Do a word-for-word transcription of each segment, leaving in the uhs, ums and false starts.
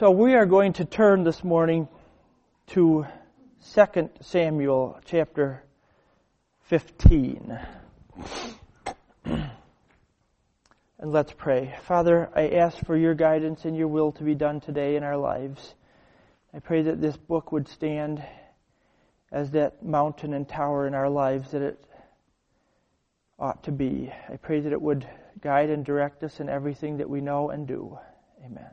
So we are going to turn this morning to Second Samuel chapter fifteen. And let's pray. Father, I ask for your guidance and your will to be done today in our lives. I pray that this book would stand as that mountain and tower in our lives that it ought to be. I pray that it would guide and direct us in everything that we know and do. Amen.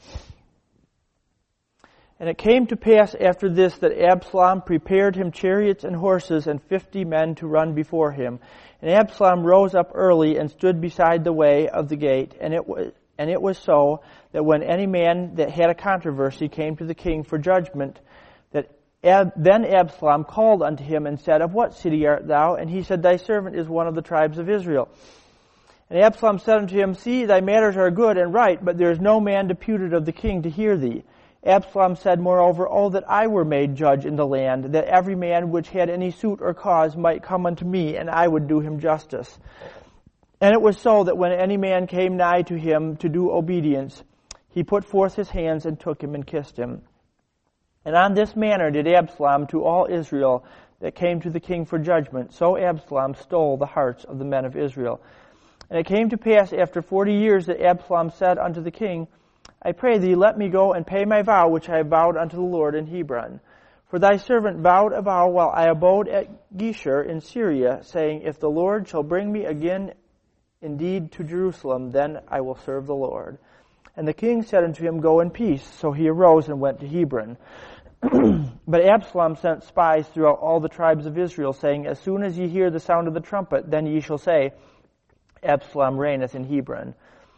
And it came to pass after this that Absalom prepared him chariots and horses and fifty men to run before him. And Absalom rose up early and stood beside the way of the gate. And it was, and it was so that when any man that had a controversy came to the king for judgment, that Ab, then Absalom called unto him and said, Of what city art thou? And he said, Thy servant is one of the tribes of Israel. And Absalom said unto him, See, thy matters are good and right, but there is no man deputed of the king to hear thee. Absalom said, Moreover, Oh, that I were made judge in the land, that every man which had any suit or cause might come unto me, and I would do him justice. And it was so that when any man came nigh to him to do obedience, he put forth his hands and took him and kissed him. And on this manner did Absalom to all Israel that came to the king for judgment. So Absalom stole the hearts of the men of Israel. And it came to pass after forty years that Absalom said unto the king, I pray thee, let me go and pay my vow which I have vowed unto the Lord in Hebron. For thy servant vowed a vow while I abode at Geshur in Syria, saying, If the Lord shall bring me again indeed to Jerusalem, then I will serve the Lord. And the king said unto him, Go in peace. So he arose and went to Hebron. But Absalom sent spies throughout all the tribes of Israel, saying, As soon as ye hear the sound of the trumpet, then ye shall say, Absalom reigneth in Hebron.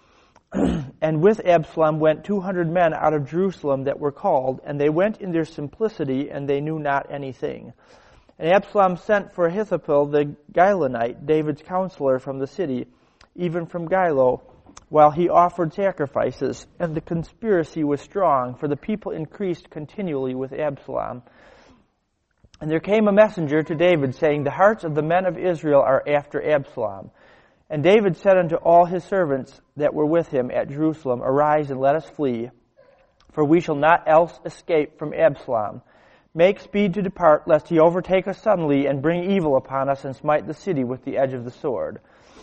And with Absalom went two hundred men out of Jerusalem that were called, and they went in their simplicity, and they knew not anything. And Absalom sent for Ahithophel the Gilonite, David's counselor from the city, even from Gilo, while he offered sacrifices. And the conspiracy was strong, for the people increased continually with Absalom. And there came a messenger to David, saying, The hearts of the men of Israel are after Absalom. And David said unto all his servants that were with him at Jerusalem, Arise and let us flee, for we shall not else escape from Absalom. Make speed to depart, lest he overtake us suddenly, and bring evil upon us, and smite the city with the edge of the sword.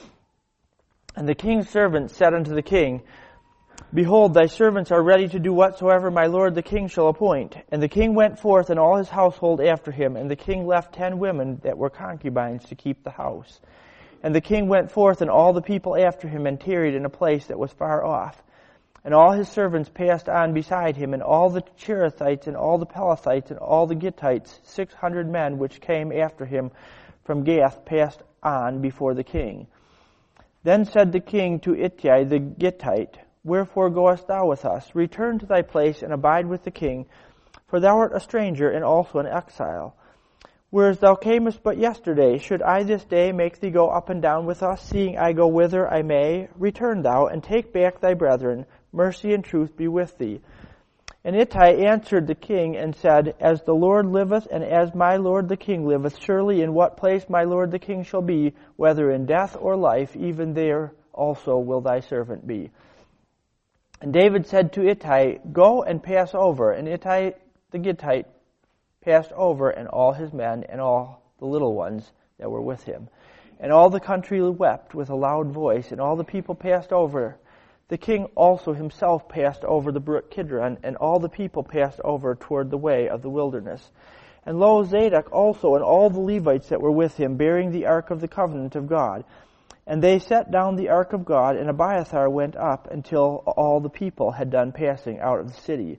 And the king's servants said unto the king, Behold, thy servants are ready to do whatsoever my lord the king shall appoint. And the king went forth, and all his household after him, and the king left ten women that were concubines to keep the house. And the king went forth, and all the people after him, and tarried in a place that was far off. And all his servants passed on beside him, and all the Cherethites, and all the Pelethites, and all the Gittites, six hundred men which came after him from Gath, passed on before the king. Then said the king to Ittai the Gittite, Wherefore goest thou with us? Return to thy place, and abide with the king, for thou art a stranger, and also an exile. Whereas thou camest but yesterday, should I this day make thee go up and down with us, seeing I go whither I may? Return thou, and take back thy brethren. Mercy and truth be with thee. And Ittai answered the king, and said, As the Lord liveth, and as my lord the king liveth, surely in what place my lord the king shall be, whether in death or life, even there also will thy servant be. And David said to Ittai, Go and pass over. And Ittai the Gittite passed over, and all his men, and all the little ones that were with him. And all the country wept with a loud voice, and all the people passed over. The king also himself passed over the brook Kidron, and all the people passed over toward the way of the wilderness. And lo, Zadok also, and all the Levites that were with him, bearing the ark of the covenant of God. And they set down the ark of God, and Abiathar went up until all the people had done passing out of the city.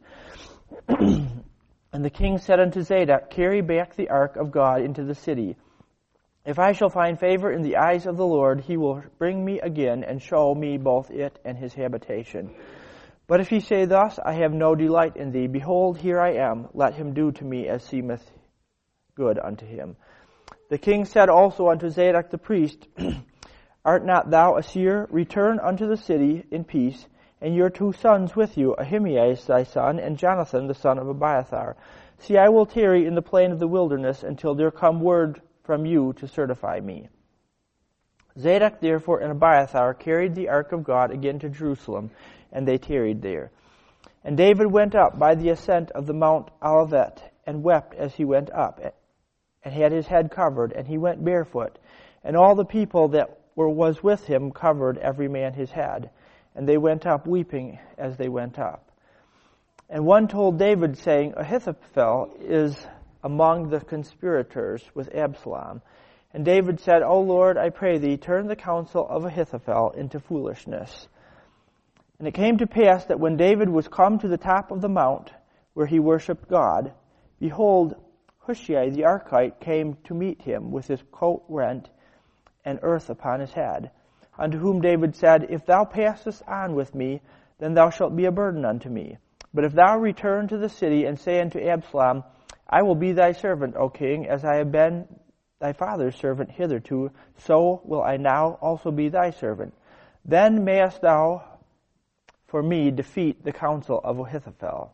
And the king said unto Zadok, Carry back the ark of God into the city. If I shall find favor in the eyes of the Lord, he will bring me again, and show me both it and his habitation. But if he say thus, I have no delight in thee, behold, here I am, let him do to me as seemeth good unto him. The king said also unto Zadok the priest, Art not thou a seer? Return unto the city in peace, and your two sons with you, Ahimaaz thy son, and Jonathan the son of Abiathar. See, I will tarry in the plain of the wilderness until there come word from you to certify me. Zadok therefore and Abiathar carried the ark of God again to Jerusalem, and they tarried there. And David went up by the ascent of the Mount Olivet, and wept as he went up, and had his head covered, and he went barefoot. And all the people that were was with him covered every man his head. And they went up weeping as they went up. And one told David, saying, Ahithophel is among the conspirators with Absalom. And David said, O Lord, I pray thee, turn the counsel of Ahithophel into foolishness. And it came to pass that when David was come to the top of the mount, where he worshipped God, behold, Hushai the Archite came to meet him with his coat rent and earth upon his head, unto whom David said, If thou passest on with me, then thou shalt be a burden unto me. But if thou return to the city and say unto Absalom, I will be thy servant, O king, as I have been thy father's servant hitherto, so will I now also be thy servant. Then mayest thou for me defeat the counsel of Ahithophel.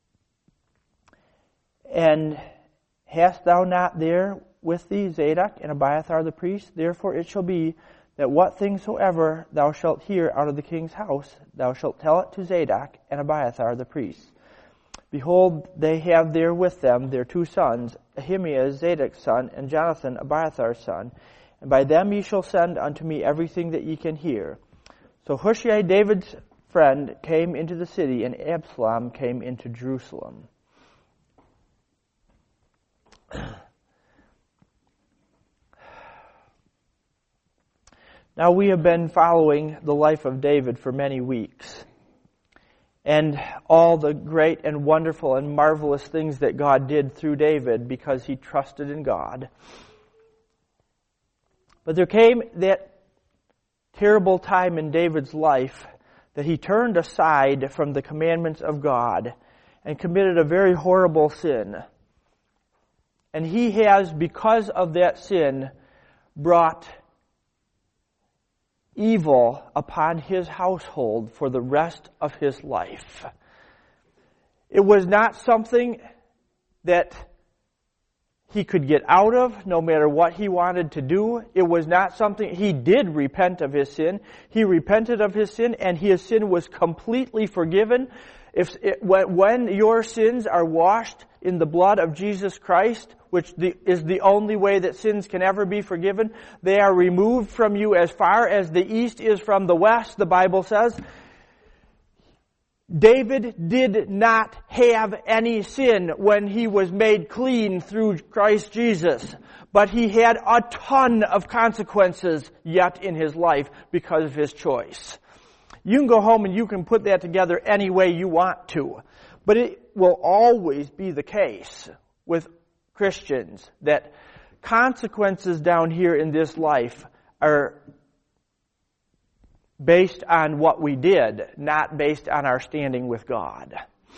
And hast thou not there with thee Zadok and Abiathar the priest? Therefore it shall be that what things soever thou shalt hear out of the king's house, thou shalt tell it to Zadok and Abiathar the priests. Behold, they have there with them their two sons, Ahimaaz Zadok's son, and Jonathan Abiathar's son, and by them ye shall send unto me everything that ye can hear. So Hushai, David's friend, came into the city, and Absalom came into Jerusalem. Now we have been following the life of David for many weeks, and all the great and wonderful and marvelous things that God did through David because he trusted in God. But there came that terrible time in David's life that he turned aside from the commandments of God and committed a very horrible sin. And he has, because of that sin, brought evil upon his household for the rest of his life. It was not something that he could get out of, no matter what he wanted to do. It was not something, he did repent of his sin. He repented of his sin, and his sin was completely forgiven. If it, when your sins are washed in the blood of Jesus Christ, which the, is the only way that sins can ever be forgiven, they are removed from you as far as the east is from the west, the Bible says. David did not have any sin when he was made clean through Christ Jesus, but he had a ton of consequences yet in his life because of his choice. You can go home and you can put that together any way you want to, but it will always be the case with Christians that consequences down here in this life are based on what we did, not based on our standing with God.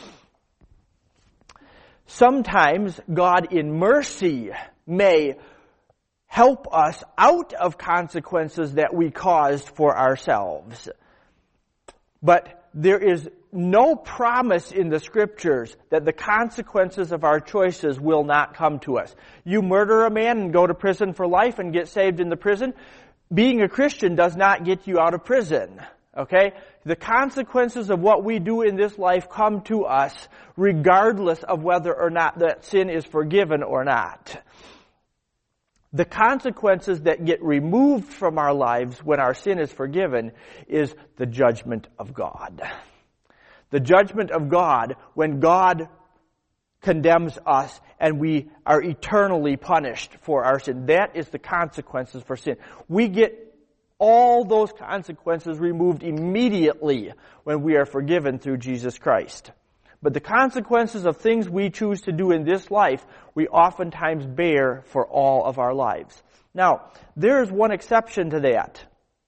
Sometimes God in mercy may help us out of consequences that we caused for ourselves. But there is no promise in the Scriptures that the consequences of our choices will not come to us. You murder a man and go to prison for life and get saved in the prison. Being a Christian does not get you out of prison. Okay? The consequences of what we do in this life come to us regardless of whether or not that sin is forgiven or not. The consequences that get removed from our lives when our sin is forgiven is the judgment of God. The judgment of God when God condemns us and we are eternally punished for our sin. That is the consequences for sin. We get all those consequences removed immediately when we are forgiven through Jesus Christ. But the consequences of things we choose to do in this life, we oftentimes bear for all of our lives. Now, there is one exception to that.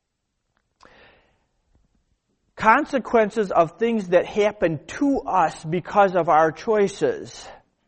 Consequences of things that happen to us because of our choices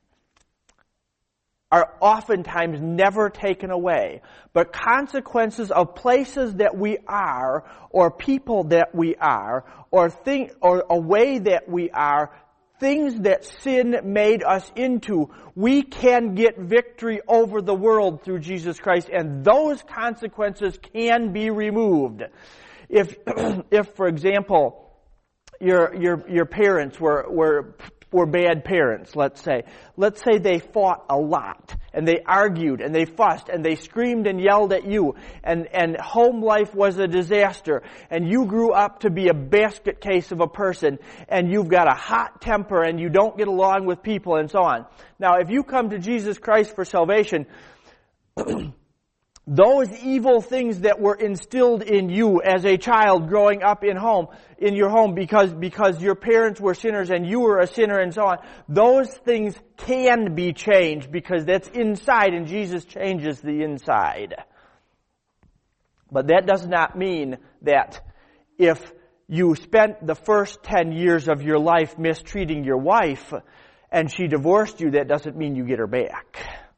are oftentimes never taken away. But consequences of places that we are, or people that we are, or thing, or a way that we are, things that sin made us into, we can get victory over the world through Jesus Christ, and those consequences can be removed. If, if, for example, your your your parents were were were bad parents, let's say. Let's say they fought a lot, and they argued, and they fussed, and they screamed and yelled at you, and, and home life was a disaster, and you grew up to be a basket case of a person, and you've got a hot temper, and you don't get along with people, and so on. Now, if you come to Jesus Christ for salvation, those evil things that were instilled in you as a child growing up in home, in your home because, because your parents were sinners and you were a sinner and so on, those things can be changed because that's inside and Jesus changes the inside. But that does not mean that if you spent the first ten years of your life mistreating your wife and she divorced you, that doesn't mean you get her back.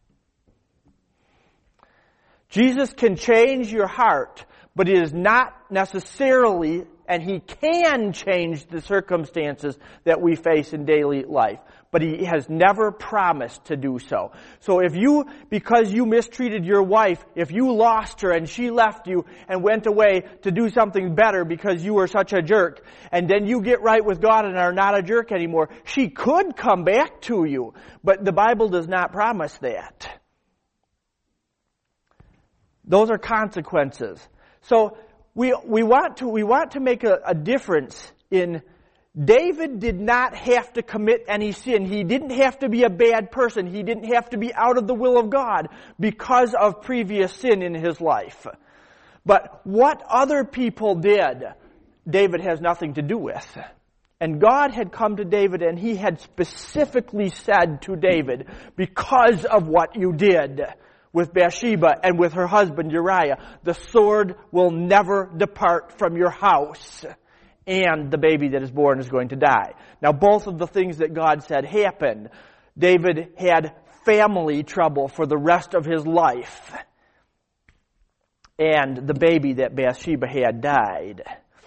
Jesus can change your heart, but it is not necessarily, and He can change the circumstances that we face in daily life. But He has never promised to do so. So if you, because you mistreated your wife, if you lost her and she left you and went away to do something better because you were such a jerk, and then you get right with God and are not a jerk anymore, she could come back to you. But the Bible does not promise that. Those are consequences. So we we want to we want to make a, a difference in David did not have to commit any sin. He didn't have to be a bad person. He didn't have to be out of the will of God because of previous sin in his life. But what other people did, David has nothing to do with. And God had come to David and He had specifically said to David, because of what you did with Bathsheba and with her husband Uriah, the sword will never depart from your house, and the baby that is born is going to die. Now, both of the things that God said happened. David had family trouble for the rest of his life, and the baby that Bathsheba had died.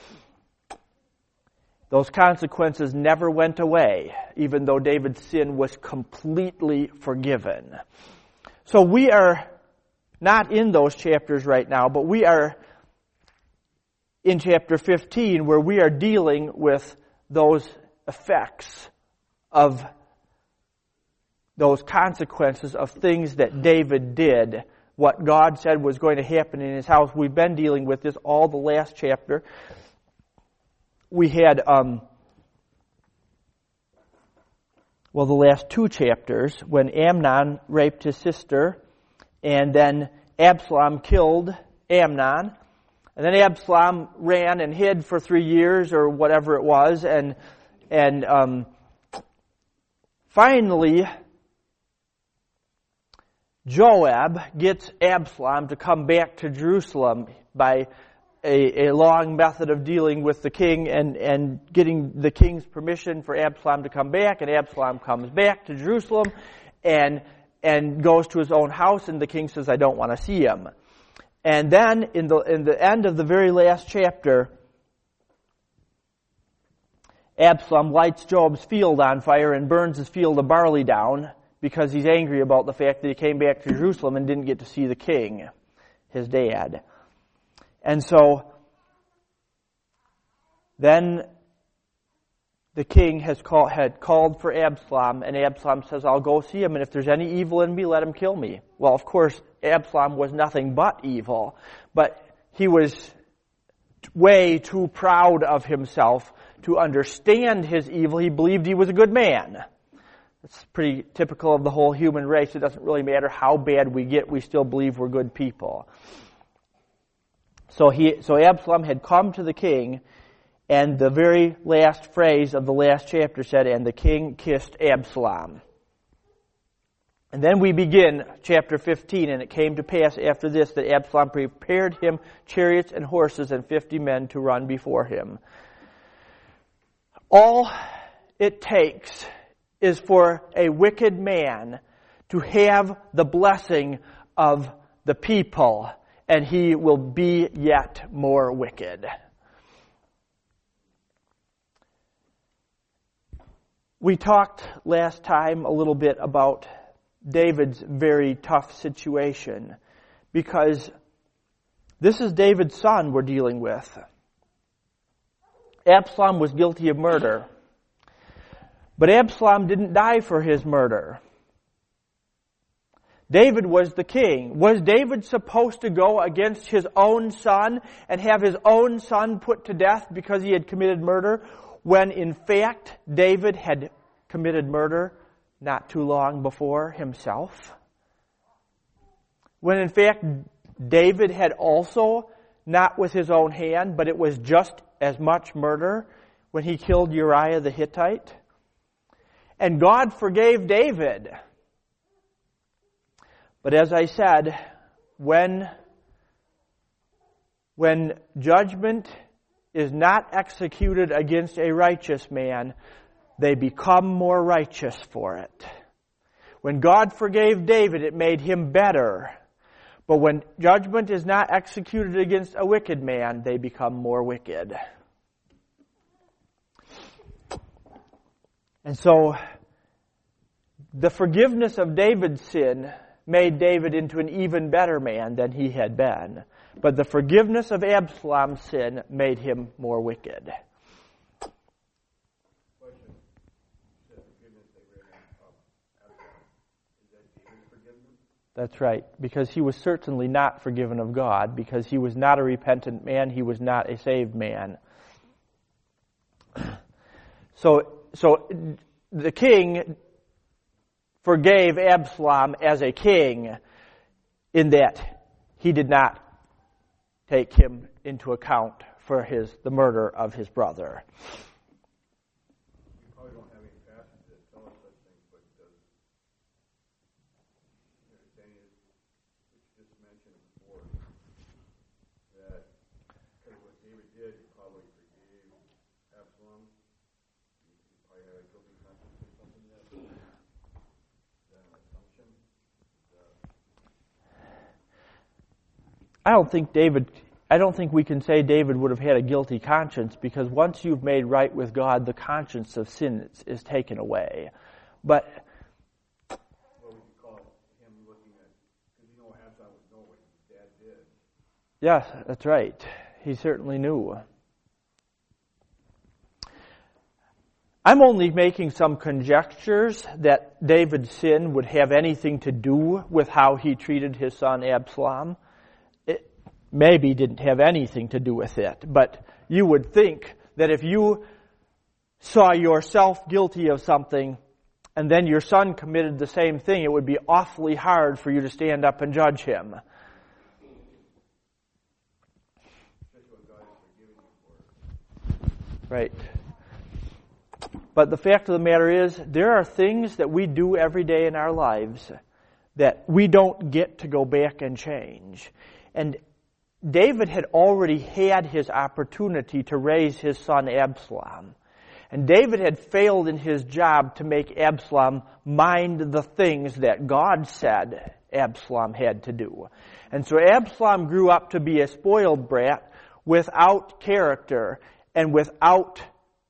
Those consequences never went away, even though David's sin was completely forgiven. So we are not in those chapters right now, but we are in chapter fifteen where we are dealing with those effects of those consequences of things that David did, what God said was going to happen in his house. We've been dealing with this all the last chapter. We had, um, well, the last two chapters, when Amnon raped his sister, and then Absalom killed Amnon, and then Absalom ran and hid for three years or whatever it was, and and um, finally Joab gets Absalom to come back to Jerusalem by A, a long method of dealing with the king and, and getting the king's permission for Absalom to come back, and Absalom comes back to Jerusalem and and goes to his own house, and the king says, I don't want to see him. And then in the in the end of the very last chapter, Absalom lights Joab's field on fire and burns his field of barley down because he's angry about the fact that he came back to Jerusalem and didn't get to see the king, his dad. And so then the king has call, had called for Absalom, and Absalom says, I'll go see him, and if there's any evil in me, let him kill me. Well, of course, Absalom was nothing but evil, but he was way too proud of himself to understand his evil. He believed he was a good man. It's pretty typical of the whole human race. It doesn't really matter how bad we get, we still believe we're good people. So he, so Absalom had come to the king, and the very last phrase of the last chapter said, and the king kissed Absalom. And then we begin chapter fifteen, and it came to pass after this that Absalom prepared him chariots and horses and fifty men to run before him. All it takes is for a wicked man to have the blessing of the people, and he will be yet more wicked. We talked last time a little bit about David's very tough situation, because this is David's son we're dealing with. Absalom was guilty of murder. But Absalom didn't die for his murder. David was the king. Was David supposed to go against his own son and have his own son put to death because he had committed murder, when in fact David had committed murder not too long before himself? When in fact David had also, not with his own hand, but it was just as much murder when he killed Uriah the Hittite? And God forgave David. But as I said, when, when judgment is not executed against a righteous man, they become more righteous for it. When God forgave David, it made him better. But when judgment is not executed against a wicked man, they become more wicked. And so, the forgiveness of David's sin made David into an even better man than he had been. But the forgiveness of Absalom's sin made him more wicked. That's right, because he was certainly not forgiven of God, because he was not a repentant man, he was not a saved man. So, so the king forgave Absalom as a king in that he did not take him into account for his the murder of his brother. You probably don't have any passages that tell us such things, but does you know, Daniel, which just mentioned before, that because what David did, he probably forgave Absalom. He probably had a guilty conscience or something like that. I don't think David, I don't think we can say David would have had a guilty conscience, because once you've made right with God, the conscience of sin is, is taken away. But what would you call him looking at? Because you know Absalom would know what his dad did. yes, that's right. He certainly knew. I'm only making some conjectures that David's sin would have anything to do with how he treated his son Absalom. It maybe didn't have anything to do with it, but you would think that if you saw yourself guilty of something and then your son committed the same thing, it would be awfully hard for you to stand up and judge him. Right. But the fact of the matter is, there are things that we do every day in our lives that we don't get to go back and change. And David had already had his opportunity to raise his son Absalom. And David had failed in his job to make Absalom mind the things that God said Absalom had to do. And so Absalom grew up to be a spoiled brat without character and without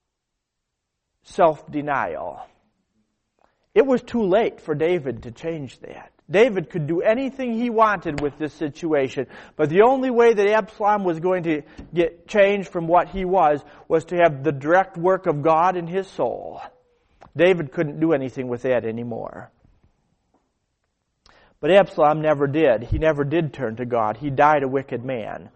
self-denial. It was too late for David to change that. David could do anything he wanted with this situation, but the only way that Absalom was going to get changed from what he was was to have the direct work of God in his soul. David couldn't do anything with that anymore. But Absalom never did. He never did turn to God. He died a wicked man.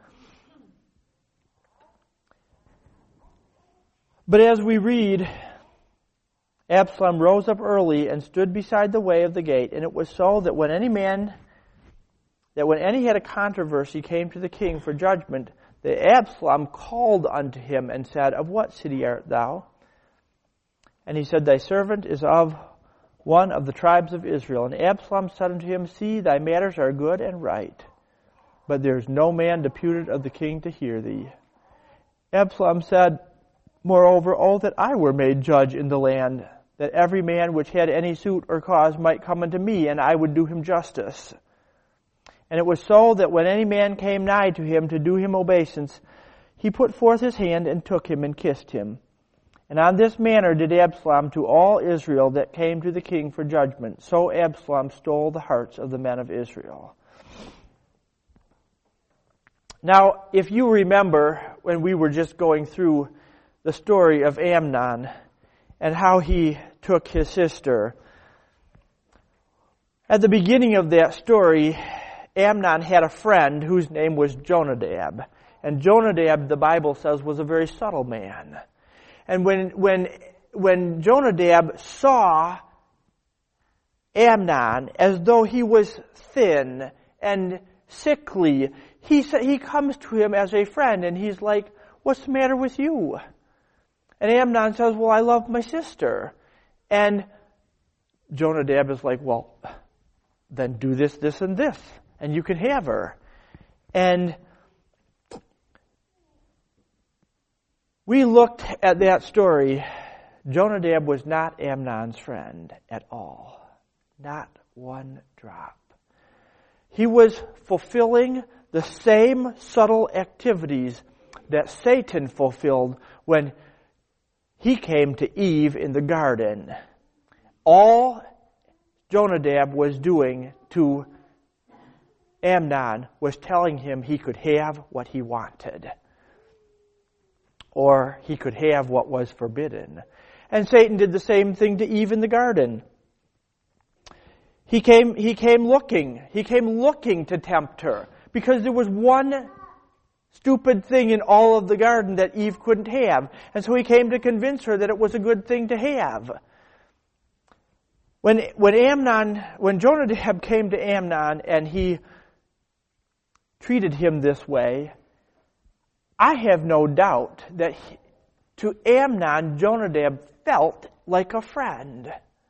But as we read, Absalom rose up early and stood beside the way of the gate, and it was so that when any man, that when any had a controversy came to the king for judgment, that Absalom called unto him and said, Of what city art thou? And he said, Thy servant is of one of the tribes of Israel. And Absalom said unto him, See, thy matters are good and right, but there is no man deputed of the king to hear thee. Absalom said, Moreover, oh, that I were made judge in the land, that every man which had any suit or cause might come unto me, and I would do him justice. And it was so that when any man came nigh to him to do him obeisance, he put forth his hand and took him and kissed him. And on this manner did Absalom to all Israel that came to the king for judgment. So Absalom stole the hearts of the men of Israel. Now, if you remember when we were just going through the story of Amnon and how he took his sister. At the beginning of that story, Amnon had a friend whose name was Jonadab. And Jonadab, the Bible says, was a very subtle man. And when when when Jonadab saw Amnon as though he was thin and sickly, he he comes to him as a friend and he's like, "What's the matter with you?" And Amnon says, "Well, I love my sister." And Jonadab is like, "Well, then do this, this, and this, and you can have her." And we looked at that story. Jonadab was not Amnon's friend at all. Not one drop. He was fulfilling the same subtle activities that Satan fulfilled when he came to Eve in the garden. All Jonadab was doing to Amnon was telling him he could have what he wanted, or he could have what was forbidden. And Satan did the same thing to Eve in the garden. He came, he came looking. He came looking to tempt her because there was one stupid thing in all of the garden that Eve couldn't have. And so he came to convince her that it was a good thing to have. When, when Amnon, when Jonadab came to Amnon and he treated him this way, I have no doubt that he, to Amnon, Jonadab felt like a friend.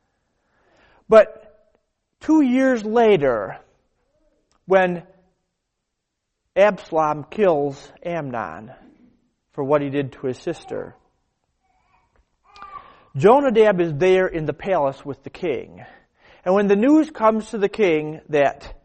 But two years later, when Absalom kills Amnon for what he did to his sister, Jonadab is there in the palace with the king. And when the news comes to the king that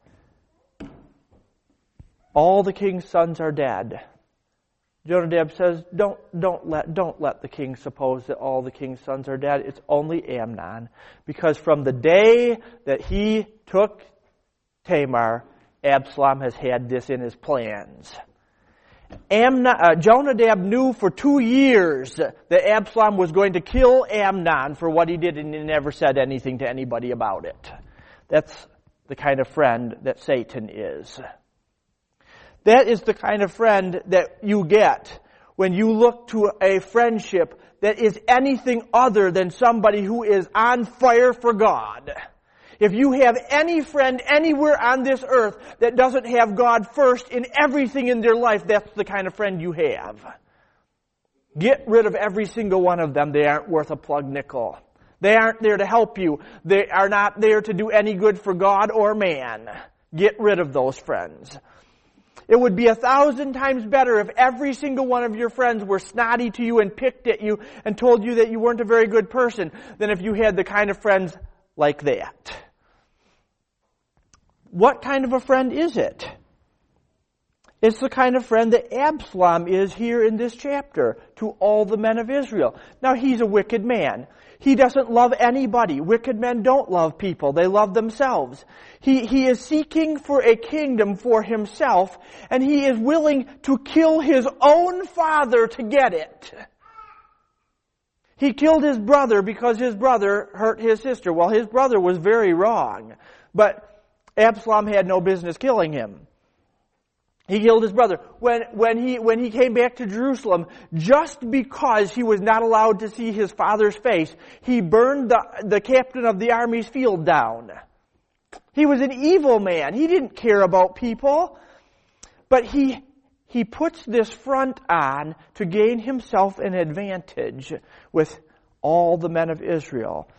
all the king's sons are dead, Jonadab says, don't, don't, let, don't let the king suppose that all the king's sons are dead. It's only Amnon. Because from the day that he took Tamar, Absalom has had this in his plans. Amnon, uh, Jonadab knew for two years that Absalom was going to kill Amnon for what he did, and he never said anything to anybody about it. That's the kind of friend that Satan is. That is the kind of friend that you get when you look to a friendship that is anything other than somebody who is on fire for God. If you have any friend anywhere on this earth that doesn't have God first in everything in their life, that's the kind of friend you have. Get rid of every single one of them. They aren't worth a plug nickel. They aren't there to help you. They are not there to do any good for God or man. Get rid of those friends. It would be a thousand times better if every single one of your friends were snotty to you and picked at you and told you that you weren't a very good person than if you had the kind of friends like that. What kind of a friend is it? It's the kind of friend that Absalom is here in this chapter to all the men of Israel. Now, he's a wicked man. He doesn't love anybody. Wicked men don't love people. They love themselves. He, he is seeking for a kingdom for himself, and he is willing to kill his own father to get it. He killed his brother because his brother hurt his sister. Well, his brother was very wrong, but Absalom had no business killing him. He killed his brother. When, when he, when he came back to Jerusalem, just because he was not allowed to see his father's face, he burned the, the captain of the army's field down. He was an evil man. He didn't care about people. But he, he puts this front on to gain himself an advantage with all the men of Israel.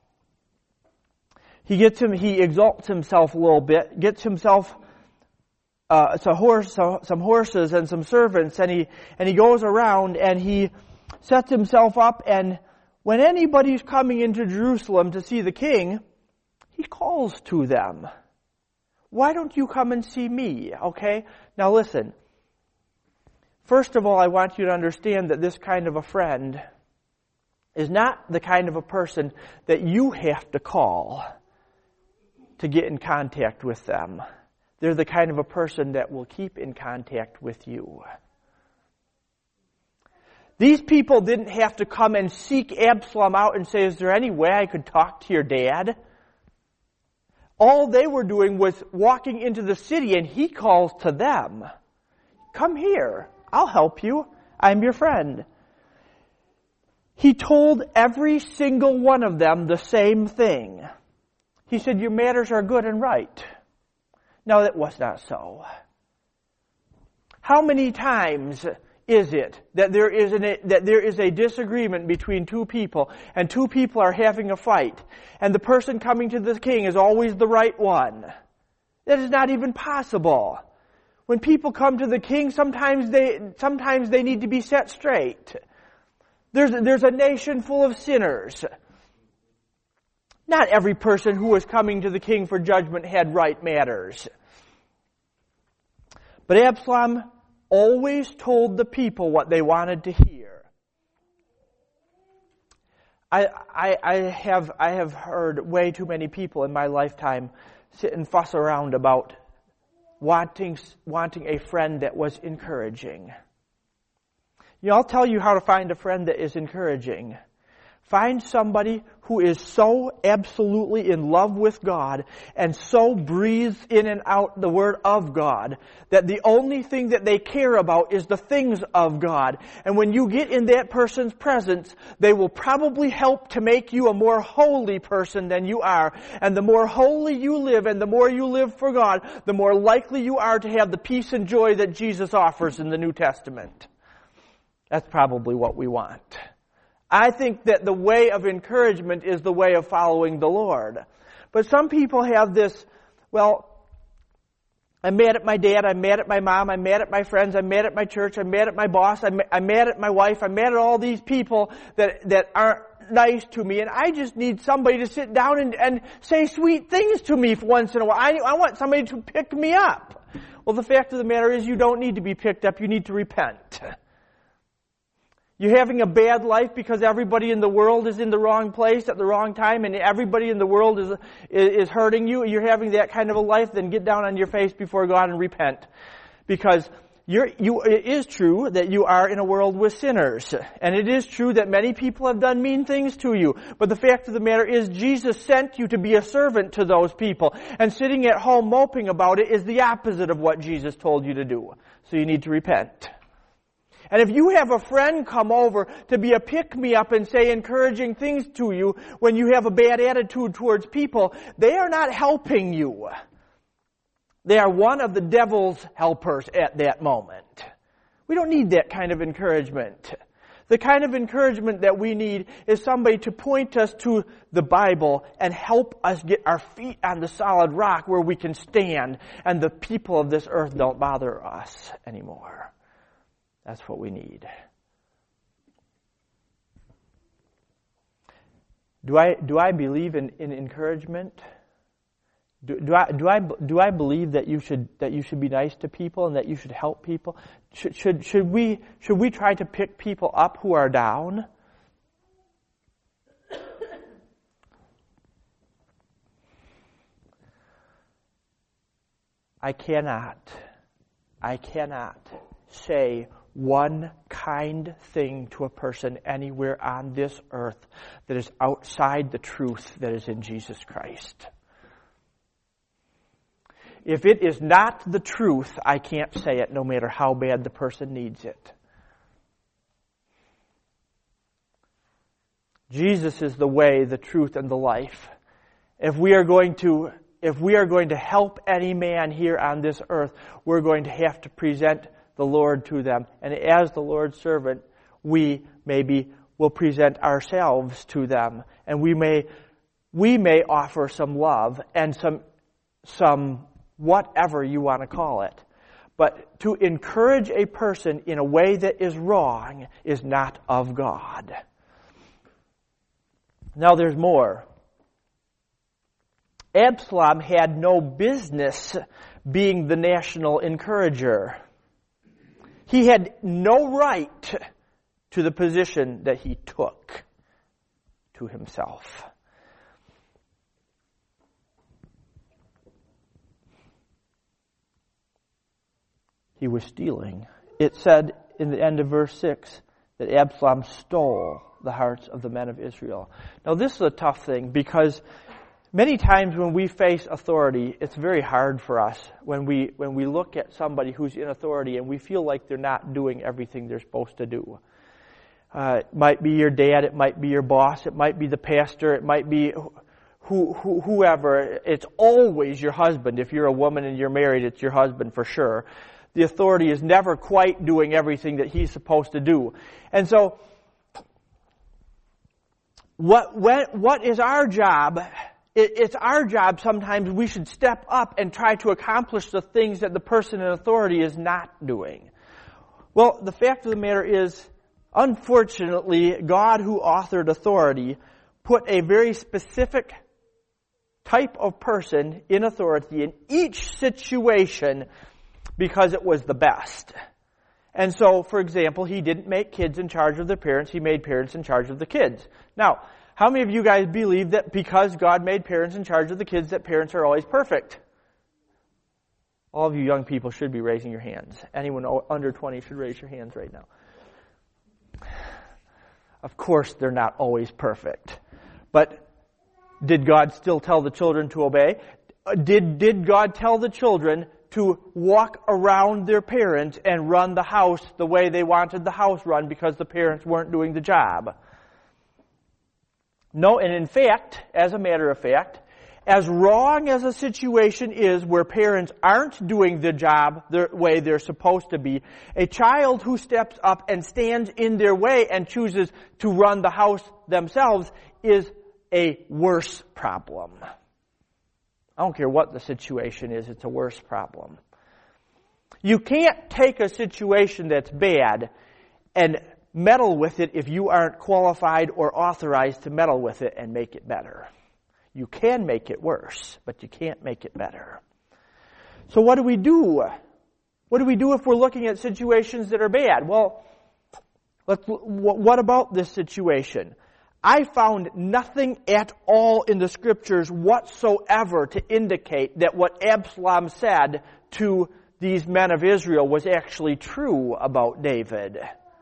He gets him, he exalts himself a little bit, gets himself Uh, some, horse, some horses and some servants, and he and he goes around and he sets himself up, and when anybody's coming into Jerusalem to see the king, he calls to them. Why don't you come and see me? Okay? Now listen. First of all, I want you to understand that this kind of a friend is not the kind of a person that you have to call to get in contact with them. They're the kind of a person that will keep in contact with you. These people didn't have to come and seek Absalom out and say, is there any way I could talk to your dad? All they were doing was walking into the city, and he calls to them. Come here. I'll help you. I'm your friend. He told every single one of them the same thing. He said, your matters are good and right. No, that was not so. How many times is it that there is an, that there is a disagreement between two people, and two people are having a fight, and the person coming to the king is always the right one? That is not even possible. When people come to the king, sometimes they sometimes they need to be set straight. There's there's a nation full of sinners. Not every person who was coming to the king for judgment had right matters. But Absalom always told the people what they wanted to hear. I, I, I have I have heard way too many people in my lifetime sit and fuss around about wanting wanting a friend that was encouraging. You know, I'll tell you how to find a friend that is encouraging. Find somebody who is so absolutely in love with God and so breathes in and out the Word of God that the only thing that they care about is the things of God. And when you get in that person's presence, they will probably help to make you a more holy person than you are. And the more holy you live and the more you live for God, the more likely you are to have the peace and joy that Jesus offers in the New Testament. That's probably what we want. I think that the way of encouragement is the way of following the Lord. But some people have this, well, I'm mad at my dad, I'm mad at my mom, I'm mad at my friends, I'm mad at my church, I'm mad at my boss, I'm, I'm mad at my wife, I'm mad at all these people that, that aren't nice to me, and I just need somebody to sit down and, and say sweet things to me once in a while. I, I want somebody to pick me up. Well, the fact of the matter is you don't need to be picked up, you need to repent. You're having a bad life because everybody in the world is in the wrong place at the wrong time, and everybody in the world is is hurting you. You're having that kind of a life, then get down on your face before God and repent. Because you're, you, it is true that you are in a world with sinners. And it is true that many people have done mean things to you. But the fact of the matter is Jesus sent you to be a servant to those people. And sitting at home moping about it is the opposite of what Jesus told you to do. So you need to repent. And if you have a friend come over to be a pick-me-up and say encouraging things to you when you have a bad attitude towards people, they are not helping you. They are one of the devil's helpers at that moment. We don't need that kind of encouragement. The kind of encouragement that we need is somebody to point us to the Bible and help us get our feet on the solid rock where we can stand, and the people of this earth don't bother us anymore. That's what we need. Do I do I believe in, in encouragement? Do, do I do I do I believe that you should that you should be nice to people and that you should help people? Should should should we should we try to pick people up who are down? I cannot. I cannot say one kind thing to a person anywhere on this earth that is outside the truth that is in Jesus Christ. If it is not the truth, I can't say it no matter how bad the person needs it. Jesus is the way, the truth, and the life. If we are going to if we are going to help any man here on this earth, we're going to have to present the Lord to them. And as the Lord's servant, we maybe will present ourselves to them. And we may we may offer some love and some some whatever you want to call it. But to encourage a person in a way that is wrong is not of God. Now there's more. Absalom had no business being the national encourager. He had no right to the position that he took to himself. He was stealing. It said in the end of verse six that Absalom stole the hearts of the men of Israel. Now this is a tough thing because many times when we face authority, it's very hard for us when we when we look at somebody who's in authority and we feel like they're not doing everything they're supposed to do. Uh, it might be your dad, it might be your boss, it might be the pastor, it might be who, who, whoever. It's always your husband. If you're a woman and you're married, it's your husband for sure. The authority is never quite doing everything that he's supposed to do. And so, what, when, what is our job? It, it's our job sometimes we should step up and try to accomplish the things that the person in authority is not doing. Well, the fact of the matter is, unfortunately, God who authored authority put a very specific type of person in authority in each situation because it was the best. And so, for example, he didn't make kids in charge of their parents, he made parents in charge of the kids. Now, how many of you guys believe that because God made parents in charge of the kids, that parents are always perfect? All of you young people should be raising your hands. Anyone under twenty should raise your hands right now. Of course, they're not always perfect. But did God still tell the children to obey? Did, did God tell the children to walk around their parents and run the house the way they wanted the house run because the parents weren't doing the job? No, and in fact, as a matter of fact, as wrong as a situation is where parents aren't doing the job the way they're supposed to be, a child who steps up and stands in their way and chooses to run the house themselves is a worse problem. I don't care what the situation is, it's a worse problem. You can't take a situation that's bad and meddle with it if you aren't qualified or authorized to meddle with it and make it better. You can make it worse, but you can't make it better. So what do we do? What do we do if we're looking at situations that are bad? Well, let's, what about this situation? I found nothing at all in the Scriptures whatsoever to indicate that what Absalom said to these men of Israel was actually true about David.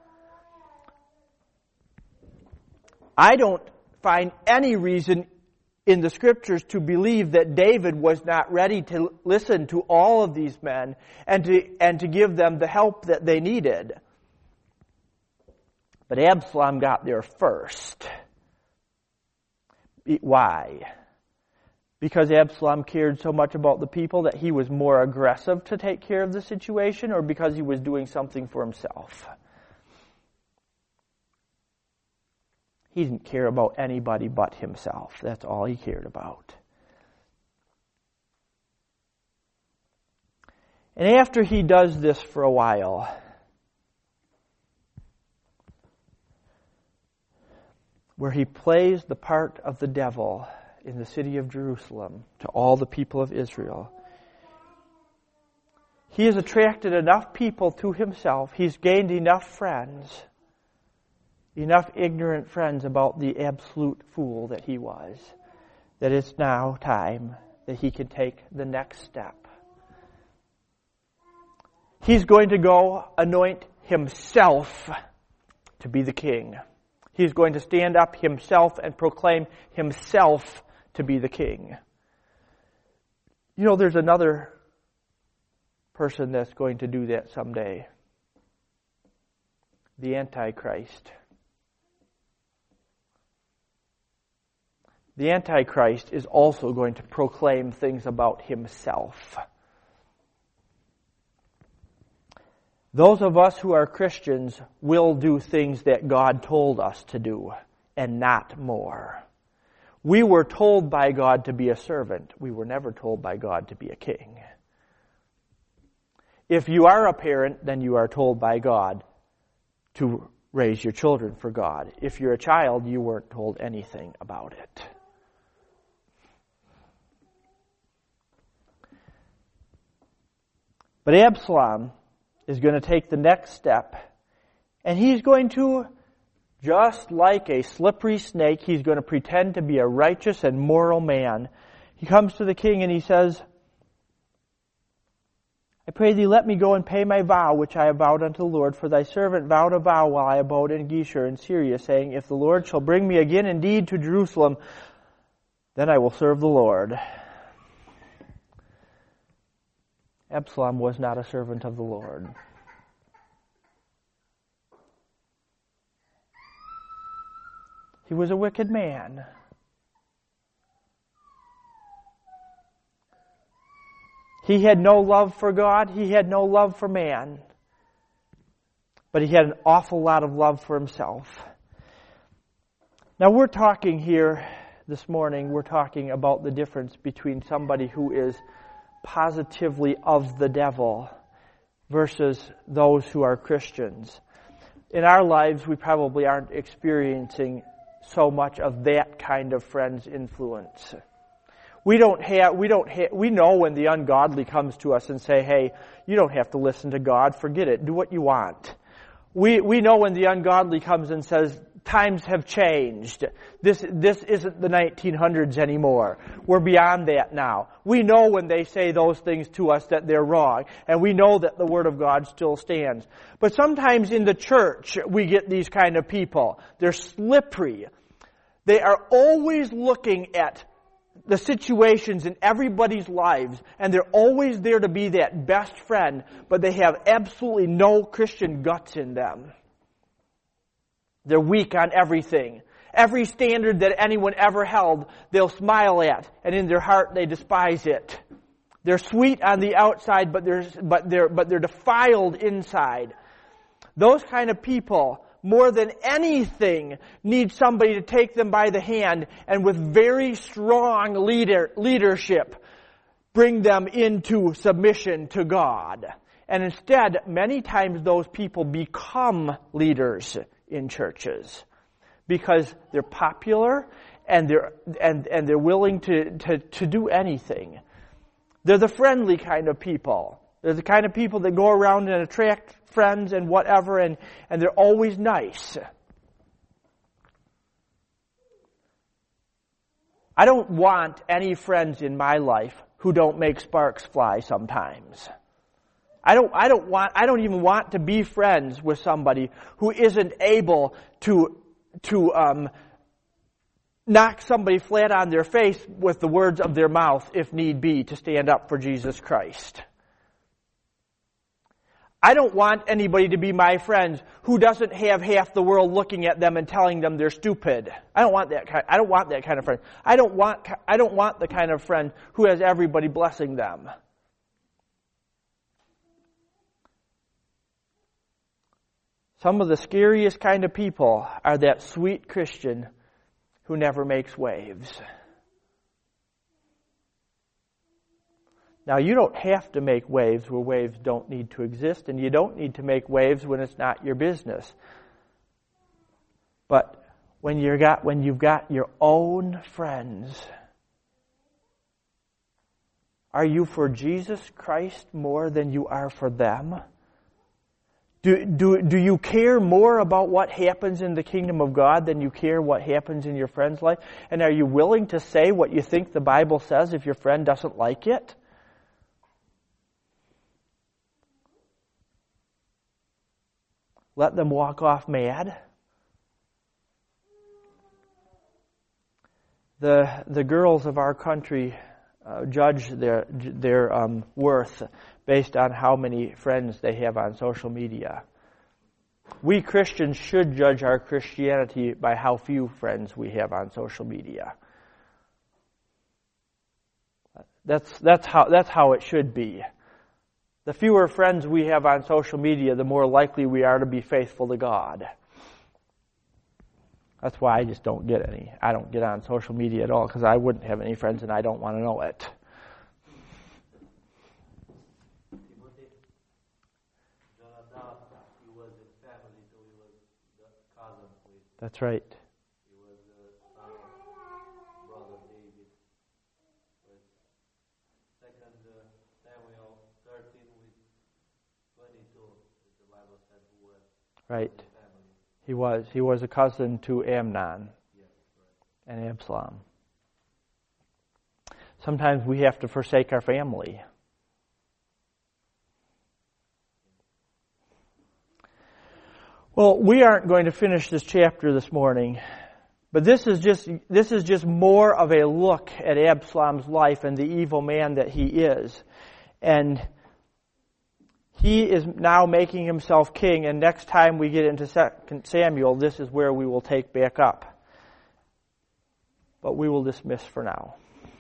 I don't find any reason in the Scriptures to believe that David was not ready to listen to all of these men and to, and to give them the help that they needed. But Absalom got there first. Why? Because Absalom cared so much about the people that he was more aggressive to take care of the situation, or because he was doing something for himself? He didn't care about anybody but himself. That's all he cared about. And after he does this for a while, where he plays the part of the devil in the city of Jerusalem to all the people of Israel, he has attracted enough people to himself. He's gained enough friends, enough ignorant friends about the absolute fool that he was, that it's now time that he can take the next step. He's going to go anoint himself to be the king. He's going to stand up himself and proclaim himself to be the king. You know, there's another person that's going to do that someday. The Antichrist. The Antichrist is also going to proclaim things about himself. Those of us who are Christians will do things that God told us to do, and not more. We were told by God to be a servant. We were never told by God to be a king. If you are a parent, then you are told by God to raise your children for God. If you're a child, you weren't told anything about it. But Absalom is going to take the next step, and he's going to, just like a slippery snake, he's going to pretend to be a righteous and moral man. He comes to the king and he says, I pray thee, let me go and pay my vow, which I have vowed unto the Lord. For thy servant vowed a vow while I abode in Geshur in Syria, saying, If the Lord shall bring me again indeed to Jerusalem, then I will serve the Lord. Absalom was not a servant of the Lord. He was a wicked man. He had no love for God. He had no love for man. But he had an awful lot of love for himself. Now we're talking here this morning, we're talking about the difference between somebody who is positively of the devil versus those who are Christians. In our lives, we probably aren't experiencing so much of that kind of friend's influence. We don't have, we don't have, we know when the ungodly comes to us and say, hey, you don't have to listen to God, forget it, do what you want. We, we know when the ungodly comes and says, times have changed. This, this isn't the nineteen hundreds anymore. We're beyond that now. We know when they say those things to us that they're wrong, and we know that the Word of God still stands. But sometimes in the church, we get these kind of people. They're slippery. They are always looking at the situations in everybody's lives, and they're always there to be that best friend, but they have absolutely no Christian guts in them. They're weak on everything. Every standard that anyone ever held, they'll smile at, and in their heart they despise it. They're sweet on the outside, but they're but they're but they're defiled inside. Those kind of people, more than anything, need somebody to take them by the hand and with very strong leader, leadership bring them into submission to God. And instead, many times those people become leaders in churches because they're popular and they're and, and they're willing to, to, to do anything. They're the friendly kind of people. They're the kind of people that go around and attract friends and whatever, and, and they're always nice. I don't want any friends in my life who don't make sparks fly sometimes. I don't, I don't want, I don't even want to be friends with somebody who isn't able to, to, um, knock somebody flat on their face with the words of their mouth, if need be, to stand up for Jesus Christ. I don't want anybody to be my friends who doesn't have half the world looking at them and telling them they're stupid. I don't want that kind, I don't want that kind of friend. I don't want, I don't want the kind of friend who has everybody blessing them. Some of the scariest kind of people are that sweet Christian who never makes waves. Now, you don't have to make waves where waves don't need to exist, and you don't need to make waves when it's not your business. But when you've got, when you've got your own friends, are you for Jesus Christ more than you are for them? Do, do, do you care more about what happens in the kingdom of God than you care what happens in your friend's life? And are you willing to say what you think the Bible says if your friend doesn't like it? Let them walk off mad? The, the girls of our country uh, judge their, their um, worth based on how many friends they have on social media. We Christians should judge our Christianity by how few friends we have on social media. That's, that's how, that's how it should be. The fewer friends we have on social media, the more likely we are to be faithful to God. That's why I just don't get any. I don't get on social media at all because I wouldn't have any friends and I don't want to know it. That's right. He was the son of brother David. Second uh, Samuel thirteen with twenty-two, the Bible said who was right. family. He was. He was a cousin to Amnon Yes, right. and Absalom. Sometimes we have to forsake our family. Well, we aren't going to finish this chapter this morning, but this is just this is just more of a look at Absalom's life and the evil man that he is. And he is now making himself king, and next time we get into Second Samuel, this is where we will take back up. But we will dismiss for now.